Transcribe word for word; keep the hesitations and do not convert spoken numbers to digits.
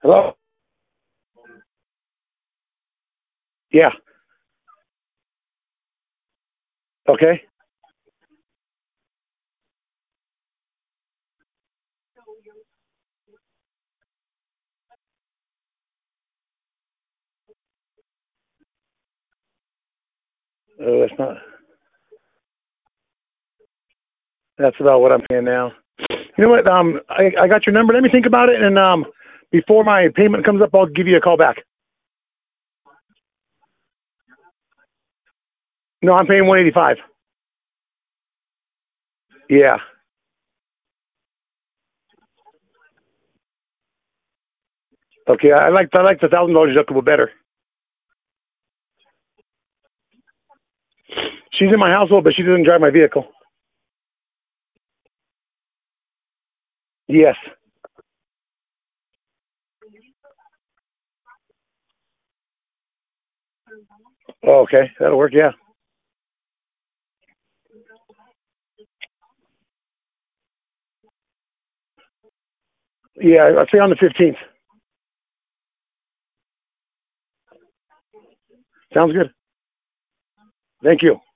Hello? Yeah. Okay. Oh, that's not. That's about what I'm paying now. You know what? Um, I, I got your number. Let me think about it, and um, before my payment comes up, I'll give you a call back. No, I'm paying one eighty-five. Yeah. Okay. I like I like the thousand dollars deductible better. She's in my household, but she doesn't drive my vehicle. Yes. Oh, okay. That'll work. Yeah. Yeah. I'll say on the fifteenth. Sounds good. Thank you.